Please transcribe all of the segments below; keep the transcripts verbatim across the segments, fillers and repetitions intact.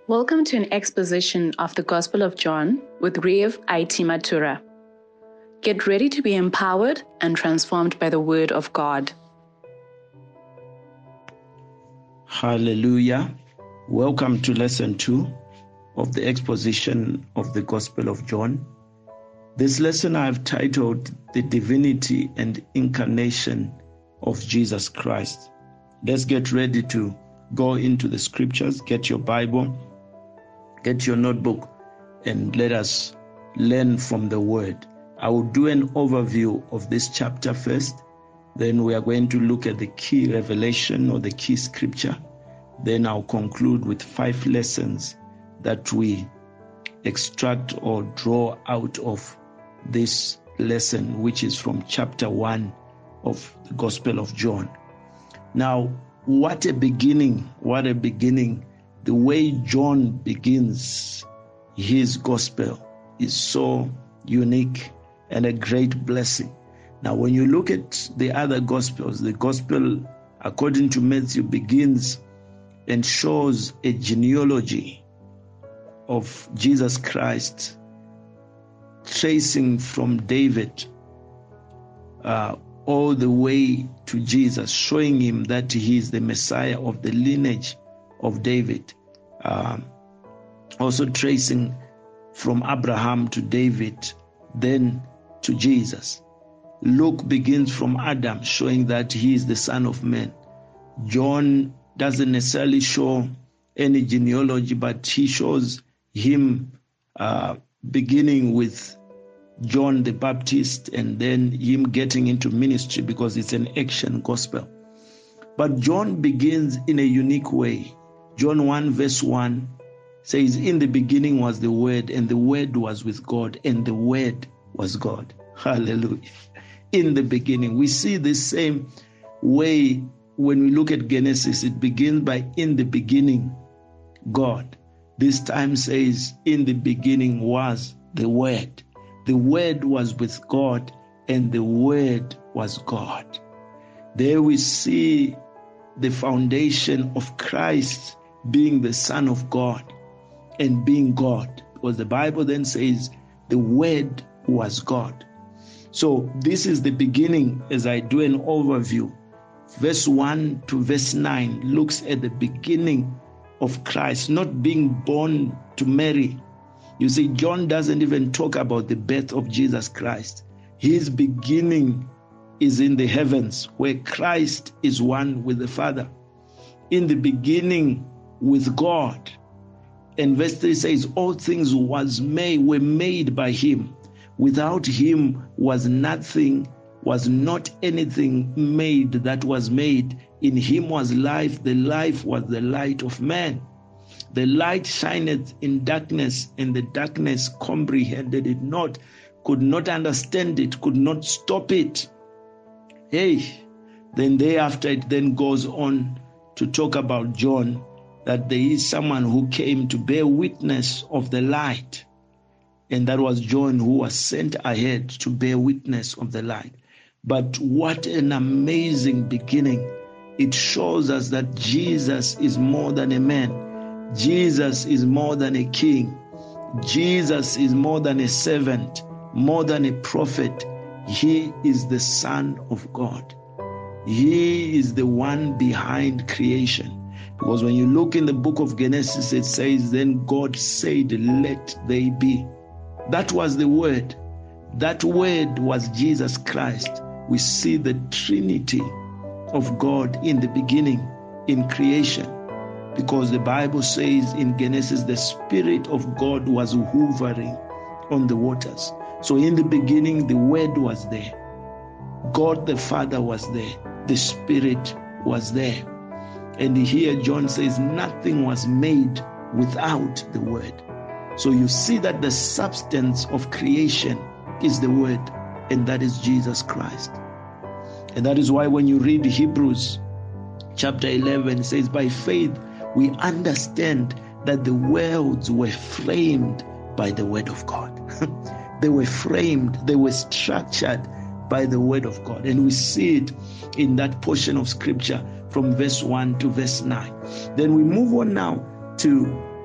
Welcome to an exposition of the Gospel of John with Rev. I T Matura. Get ready to be empowered and transformed by the Word of God. Hallelujah. Welcome to lesson two of the exposition of the Gospel of John. This lesson I have titled The Divinity and Incarnation of Jesus Christ. Let's get ready to go into the scriptures. Get your Bible, get your notebook, and let us learn from the Word. I will do an overview of this chapter first. Then we are going to look at the key revelation or the key scripture. Then I'll conclude with five lessons that we extract or draw out of this lesson, which is from chapter one of the Gospel of John. Now, what a beginning, what a beginning. The way John begins his gospel is so unique and a great blessing. Now, when you look at the other gospels, the gospel, according to Matthew, begins and shows a genealogy of Jesus Christ, tracing from David uh, all the way to Jesus, showing him that he is the Messiah of the lineage of David. Um, also tracing from Abraham to David, then to Jesus. Luke begins from Adam, showing that he is the Son of Man. John doesn't necessarily show any genealogy, but he shows him uh, beginning with John the Baptist and then him getting into ministry because it's an action gospel. But John begins in a unique way. John one verse one says, "In the beginning was the Word, and the Word was with God, and the Word was God." Hallelujah. In the beginning. We see the same way when we look at Genesis. It begins by "in the beginning, God." This time says, "In the beginning was the Word." The Word was with God, and the Word was God. There we see the foundation of Christ being the Son of God and being God, because the Bible then says the Word was God. So this is the beginning. As I do an overview, verse one to verse nine looks at the beginning of Christ not being born to Mary. You see, John doesn't even talk about the birth of Jesus Christ. His beginning is in the heavens, where Christ is one with the Father. In the beginning with God. And verse three says, all things was made, were made by him. Without him was nothing, was not anything made that was made. In him was life, the life was the light of man. The light shineth in darkness, and the darkness comprehended it not, could not understand it, could not stop it. Hey, then thereafter it then goes on to talk about John, that there is someone who came to bear witness of the light. And that was John, who was sent ahead to bear witness of the light. But what an amazing beginning. It shows us that Jesus is more than a man. Jesus is more than a king. Jesus is more than a servant, more than a prophet. He is the Son of God. He is the one behind creation. Because when you look in the book of Genesis, it says, then God said, let they be. That was the Word. That Word was Jesus Christ. We see the Trinity of God in the beginning, in creation. Because the Bible says in Genesis, the Spirit of God was hovering on the waters. So in the beginning, the Word was there. God the Father was there. The Spirit was there. And here John says nothing was made without the Word. So you see that the substance of creation is the Word, and that is Jesus Christ. And that is why when you read Hebrews chapter eleven, it says, by faith we understand that the worlds were framed by the Word of God. They were framed, they were structured by the Word of God. And we see it in that portion of Scripture from verse one to verse nine. Then we move on now to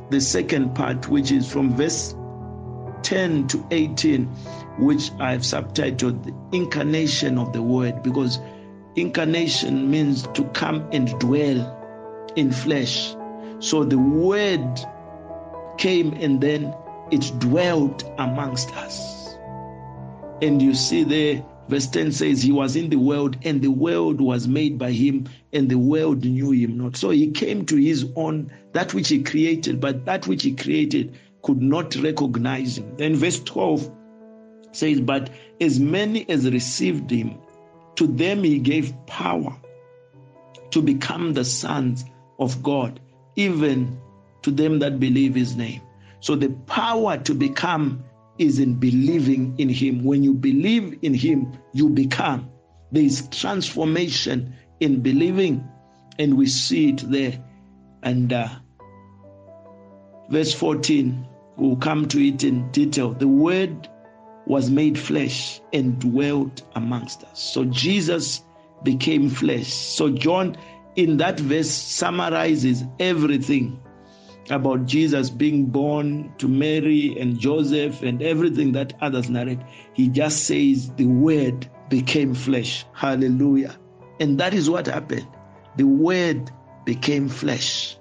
the second part, which is from verse ten to eighteen, which I've subtitled the incarnation of the Word, because incarnation means to come and dwell in flesh. So the Word came and then it dwelt amongst us. And you see there, verse ten says, he was in the world and the world was made by him and the world knew him not. So he came to his own, that which he created, but that which he created could not recognize him. Then verse twelve says, but as many as received him, to them he gave power to become the sons of God, even to them that believe his name. So the power to become is in believing in him. When you believe in him, you become. There is transformation in believing, and we see it there. And uh, verse fourteen, we'll come to it in detail. The Word was made flesh and dwelt amongst us. So Jesus became flesh. So John, in that verse, summarizes everything about Jesus being born to Mary and Joseph and everything that others narrate. He just says the Word became flesh. Hallelujah. And that is what happened. The Word became flesh,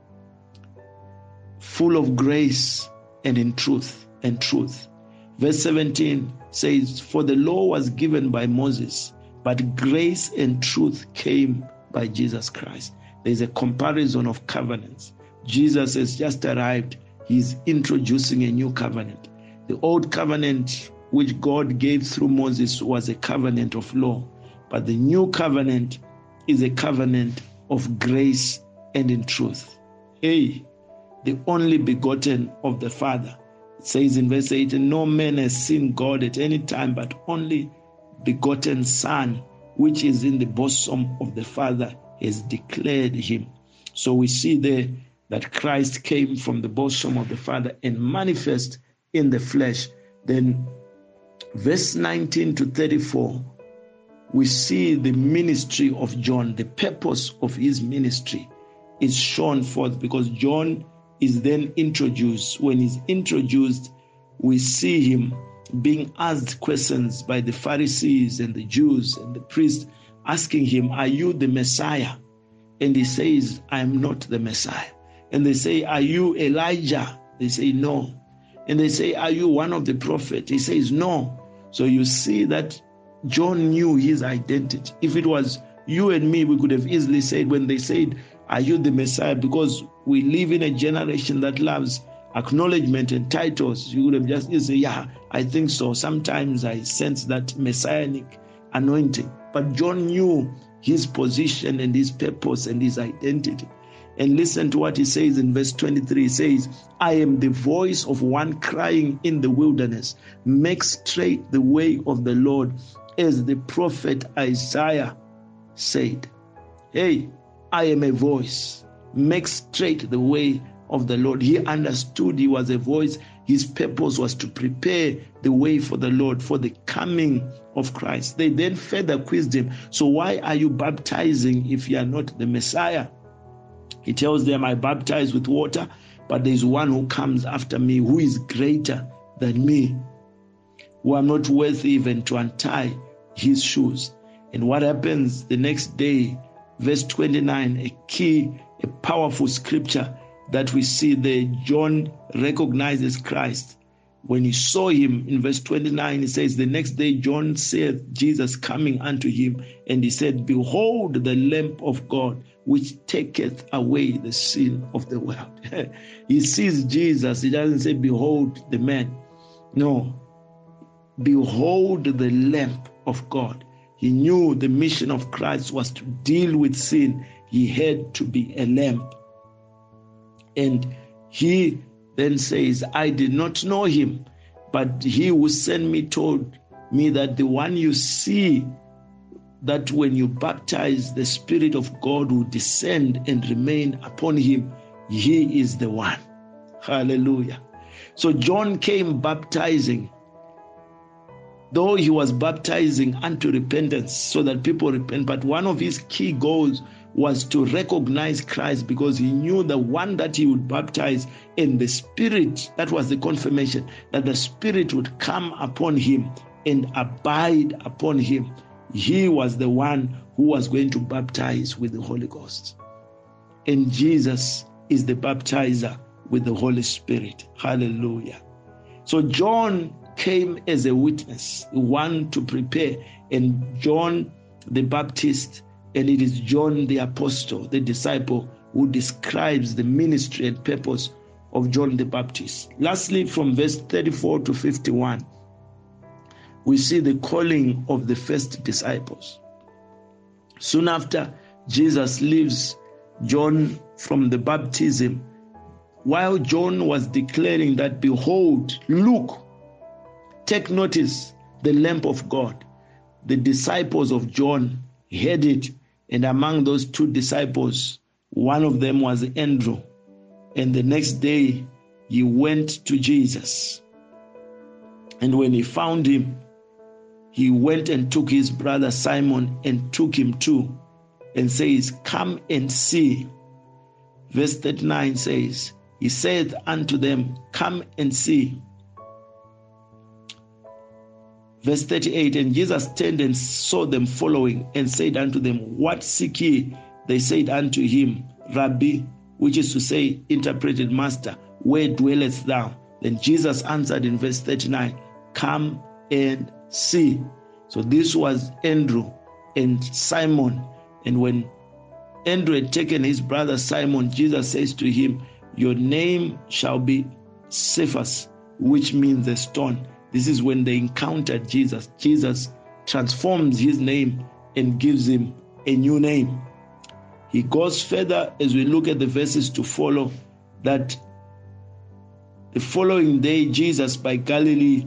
full of grace and in truth and truth. Verse seventeen says, for the law was given by Moses, but grace and truth came by Jesus Christ. There's a comparison of covenants. Jesus has just arrived. He's introducing a new covenant. The old covenant which God gave through Moses was a covenant of law, but the new covenant is a covenant of grace and in truth. Hey, the only begotten of the Father. It says in verse eighteen, no man has seen God at any time, but only begotten Son, which is in the bosom of the Father, has declared him. So we see there that Christ came from the bosom of the Father and manifest in the flesh. Then verse nineteen to thirty-four, we see the ministry of John. The purpose of his ministry is shown forth because John is then introduced. When he's introduced, we see him being asked questions by the Pharisees and the Jews and the priests, asking him, are you the Messiah? And he says, I am not the Messiah. And they say, are you Elijah? They say, no. And they say, are you one of the prophets? He says, no. So you see that John knew his identity. If it was you and me, we could have easily said, when they said, are you the Messiah? Because we live in a generation that loves acknowledgement and titles. You would have just said, yeah, I think so. Sometimes I sense that messianic anointing. But John knew his position and his purpose and his identity. And listen to what he says in verse twenty-three. He says, I am the voice of one crying in the wilderness, make straight the way of the Lord, as the prophet Isaiah said. Hey, I am a voice, make straight the way of the Lord. He understood he was a voice. His purpose was to prepare the way for the Lord, for the coming of Christ. They then further quizzed him, so why are you baptizing if you are not the Messiah? He tells them, I baptize with water, but there is one who comes after me who is greater than me, who I'm not worthy even to untie his shoes. And what happens the next day? Verse twenty-nine, a key, a powerful scripture that we see there. John recognizes Christ. When he saw him, in verse twenty-nine, he says, the next day John said Jesus coming unto him, and he said, behold the Lamb of God, which taketh away the sin of the world. He sees Jesus. He doesn't say, behold the man. No. Behold the Lamb of God. He knew the mission of Christ was to deal with sin. He had to be a lamb. And he then says, I did not know him, but he who sent me told me that the one you see, that when you baptize, the Spirit of God will descend and remain upon him. He is the one. Hallelujah. So John came baptizing, though he was baptizing unto repentance so that people repent. But one of his key goals was to recognize Christ, because he knew the one that he would baptize, and the Spirit, that was the confirmation, that the Spirit would come upon him and abide upon him. He was the one who was going to baptize with the Holy Ghost. And Jesus is the baptizer with the Holy Spirit. Hallelujah. So John came as a witness, one to prepare, and John the Baptist, and it is John the Apostle, the disciple, who describes the ministry and purpose of John the Baptist. Lastly, from verse thirty-four to fifty-one, we see the calling of the first disciples. Soon after, Jesus leaves John from the baptism, while John was declaring that, behold, look, take notice, the Lamb of God. The disciples of John heard it, and among those two disciples, one of them was Andrew. And the next day, he went to Jesus. And when he found him, he went and took his brother Simon and took him too, and says, come and see. Verse thirty-nine says, he said unto them, come and see. Verse thirty-eight, and Jesus turned and saw them following, and said unto them, what seek ye? They said unto him, Rabbi, which is to say, interpreted, Master, where dwellest thou? Then Jesus answered in verse thirty-nine, come and see. So this was Andrew and Simon. And when Andrew had taken his brother Simon, Jesus says to him, your name shall be Cephas, which means a stone. This is when they encountered Jesus. Jesus transforms his name and gives him a new name. He goes further as we look at the verses to follow, that the following day, Jesus by Galilee,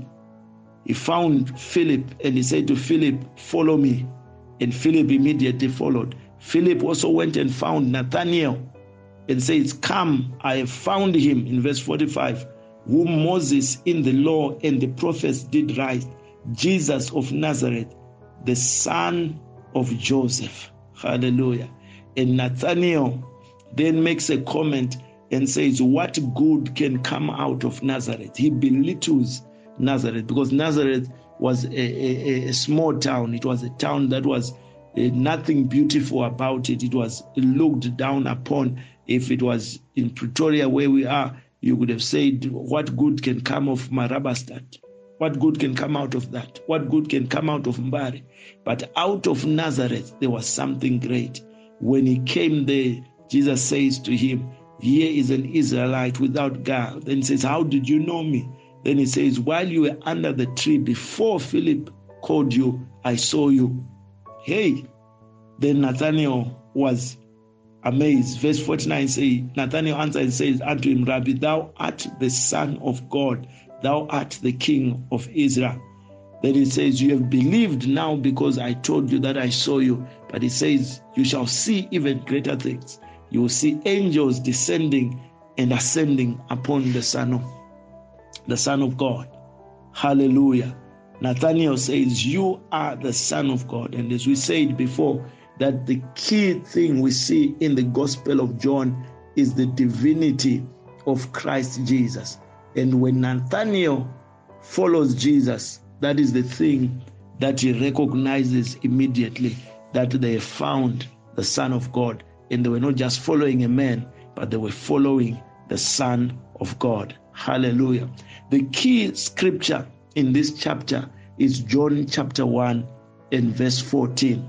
he found Philip, and he said to Philip, follow me. And Philip immediately followed. Philip also went and found Nathanael and says, come, I have found him, in verse forty-five, whom Moses in the law and the prophets did write, Jesus of Nazareth, the son of Joseph. Hallelujah. And Nathanael then makes a comment and says, what good can come out of Nazareth? He belittles Nazareth, because Nazareth was a, a, a small town. It was a town that was uh, nothing beautiful about it. It was looked down upon. If it was in Pretoria where we are, you would have said, what good can come of Marabastad? What good can come out of that? What good can come out of Mbari? But out of Nazareth, there was something great. When he came there, Jesus says to him, here is an Israelite without guile. Then he says, how did you know me? Then he says, while you were under the tree, before Philip called you, I saw you. Hey, then Nathanael was amazed. Verse forty-nine says, Nathanael answered and says unto him, Rabbi, thou art the Son of God, thou art the King of Israel. Then he says, you have believed now because I told you that I saw you. But he says, you shall see even greater things. You will see angels descending and ascending upon the Son of the Son of God. Hallelujah. Nathanael says, you are the Son of God. And as we said before, that the key thing we see in the Gospel of John is the divinity of Christ Jesus. And when Nathanael follows Jesus, that is the thing that he recognizes immediately, that they have found the Son of God. And they were not just following a man, but they were following the Son of God. Hallelujah. The key scripture in this chapter is John chapter one and verse fourteen.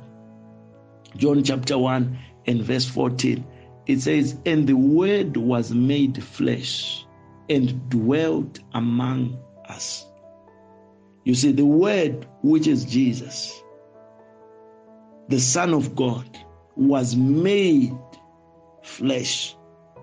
John chapter one and verse fourteen. It says, and the Word was made flesh and dwelt among us. You see, the Word, which is Jesus, the Son of God, was made flesh.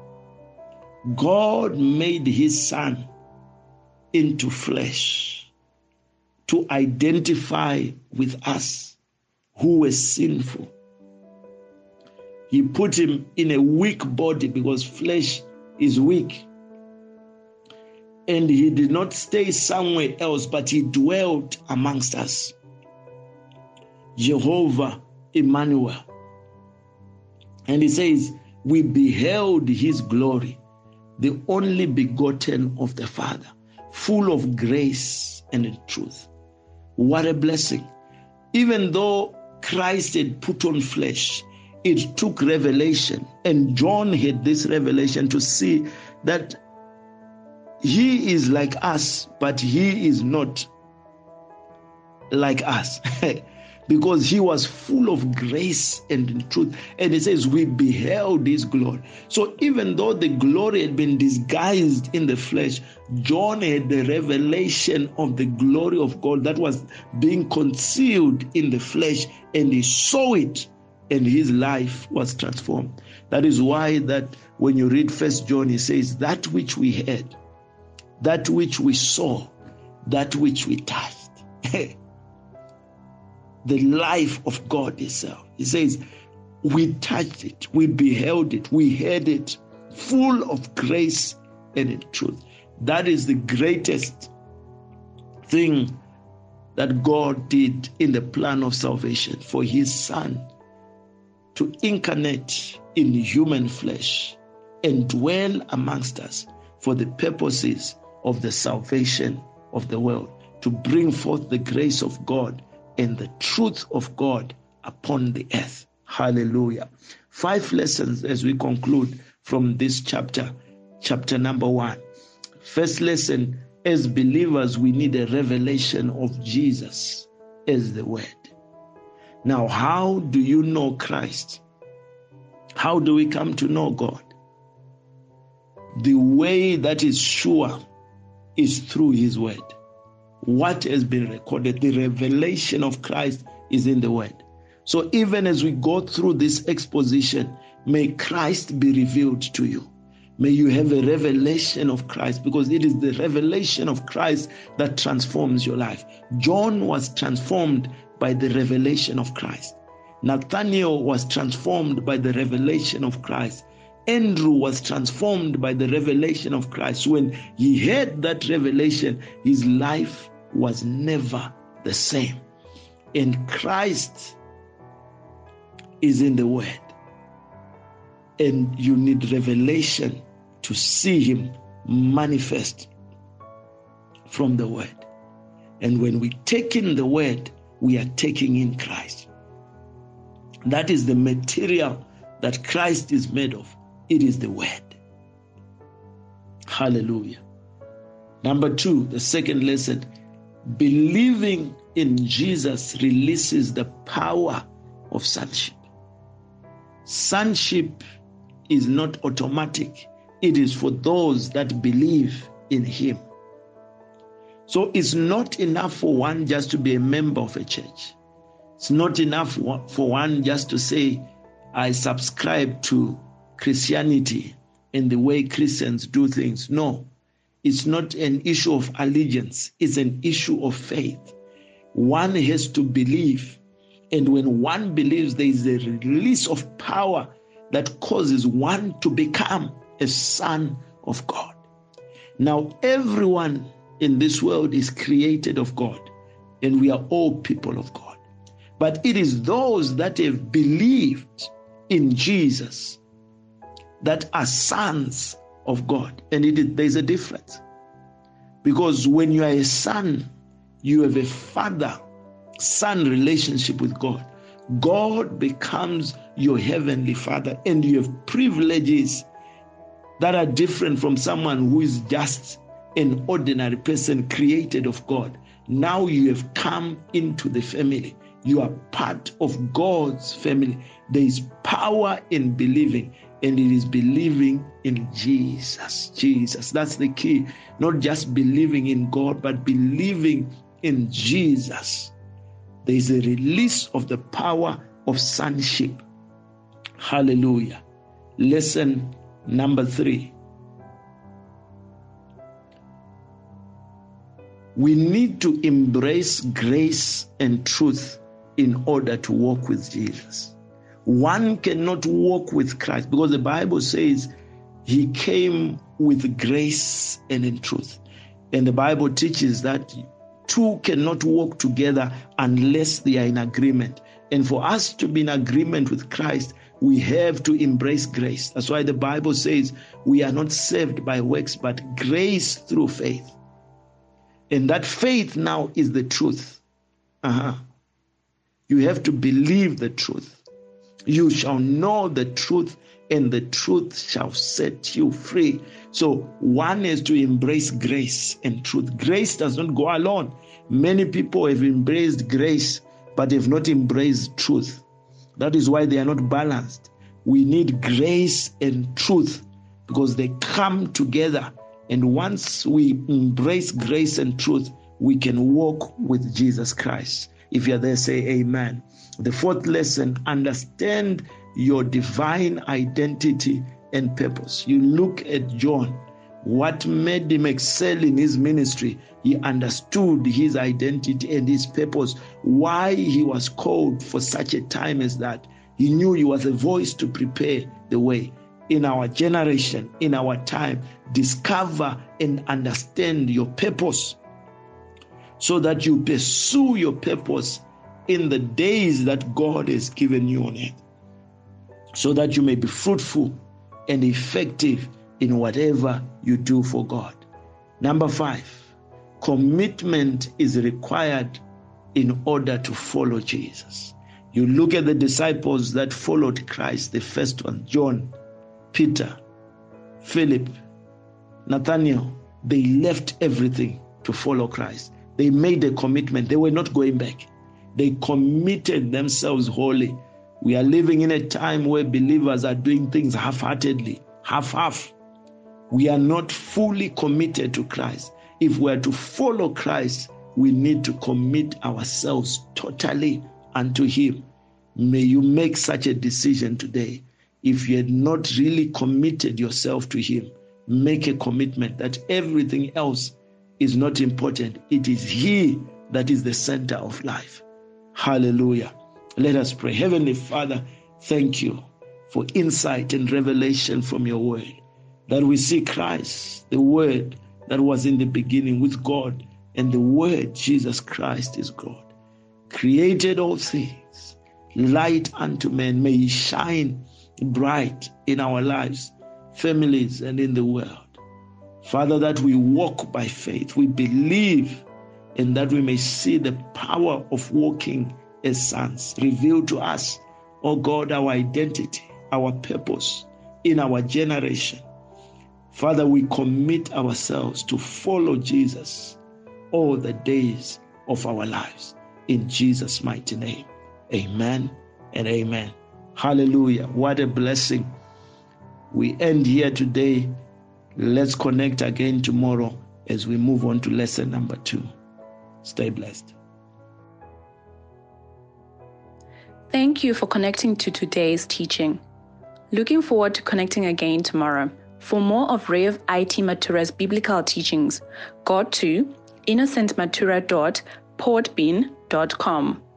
God made his Son into flesh to identify with us who were sinful. He put him in a weak body because flesh is weak. And he did not stay somewhere else, but he dwelt amongst us. Jehovah Emmanuel. And he says, we beheld his glory, the only begotten of the Father, full of grace and truth. What a blessing. Even though Christ had put on flesh, it took revelation. And John had this revelation to see that he is like us, but he is not like us. Because he was full of grace and truth. And it says, we beheld his glory. So even though the glory had been disguised in the flesh, John had the revelation of the glory of God that was being concealed in the flesh, and he saw it, and his life was transformed. That is why that when you read First John, he says, that which we heard, that which we saw, that which we touched. The life of God itself. He says, we touched it, we beheld it, we heard it, full of grace and in truth. That is the greatest thing that God did in the plan of salvation, for his Son to incarnate in human flesh and dwell amongst us for the purposes of the salvation of the world, to bring forth the grace of God and the truth of God upon the earth. Hallelujah. Five lessons as we conclude from this chapter, chapter number one. First lesson, as believers, we need a revelation of Jesus as the Word. Now, how do you know Christ? How do we come to know God? The way that is sure is through his Word. What has been recorded, the revelation of Christ is in the Word. So even as we go through this exposition, may Christ be revealed to you. May you have a revelation of Christ, because it is the revelation of Christ that transforms your life. John was transformed by the revelation of Christ. Nathanael was transformed by the revelation of Christ. Andrew was transformed by the revelation of Christ. When he heard that revelation, his life was never the same. And Christ is in the Word. And you need revelation to see him manifest from the Word. And when we take in the Word, we are taking in Christ. That is the material that Christ is made of. It is the Word. Hallelujah. Number two, the second lesson, believing in Jesus releases the power of sonship. Sonship is not automatic. It is for those that believe in him. So it's not enough for one just to be a member of a church. It's not enough for one just to say, I subscribe to Christianity and the way Christians do things. No, it's not an issue of allegiance. It's an issue of faith. One has to believe. And when one believes, there is a release of power that causes one to become a son of God. Now, everyone in this world is created of God, and we are all people of God. But it is those that have believed in Jesus that are sons of God. And it is, there's a difference. Because when you are a son, you have a father-son relationship with God. God becomes your heavenly Father, and you have privileges that are different from someone who is just an ordinary person created of God. Now you have come into the family. You are part of God's family. There is power in believing, and it is believing in Jesus. Jesus, that's the key. Not just believing in God, but believing in Jesus. There is a release of the power of sonship. Hallelujah. Lesson number three. We need to embrace grace and truth in order to walk with Jesus. One cannot walk with Christ because the Bible says he came with grace and in truth. And the Bible teaches that two cannot walk together unless they are in agreement. And for us to be in agreement with Christ, We have to embrace grace. That's why the Bible says we are not saved by works, but grace through faith. And that faith now is the truth. Uh-huh. You have to believe the truth. You shall know the truth, and the truth shall set you free. So one is to embrace grace and truth. Grace does not go alone. Many people have embraced grace, but have not embraced truth. That is why they are not balanced. We need grace and truth because they come together. And once we embrace grace and truth, we can walk with Jesus Christ. If you're there, say amen. The fourth lesson, understand your divine identity and purpose. You look at John. What made him excel in his ministry? He understood his identity and his purpose, why he was called for such a time as that. He knew he was a voice to prepare the way. In our generation, in our time, discover and understand your purpose so that you pursue your purpose in the days that God has given you on earth, so that you may be fruitful and effective in whatever you do for God. Number five, commitment is required in order to follow Jesus. You look at the disciples that followed Christ, the first one, John, Peter, Philip, Nathaniel. They left everything to follow Christ. They made a commitment. They were not going back. They committed themselves wholly. We are living in a time where believers are doing things half-heartedly, half-half. We are not fully committed to Christ. If we are to follow Christ, we need to commit ourselves totally unto Him. May you make such a decision today. If you had not really committed yourself to Him, make a commitment that everything else is not important. It is He that is the center of life. Hallelujah. Let us pray. Heavenly Father, thank you for insight and revelation from your word, that we see Christ, the word that was in the beginning with God, and the word, Jesus Christ, is God. Created all things, light unto men. May He shine bright in our lives, families, and in the world. Father, that we walk by faith, we believe, and that we may see the power of walking as sons. Reveal to us, oh God, our identity, our purpose in our generation. Father, we commit ourselves to follow Jesus all the days of our lives. In Jesus' mighty name, amen and amen. Hallelujah. What a blessing. We end here today. Let's connect again tomorrow as we move on to lesson number two. Stay blessed. Thank you for connecting to today's teaching. Looking forward to connecting again tomorrow. For more of Rev I T Matura's biblical teachings, go to innocent matura dot portbean dot com.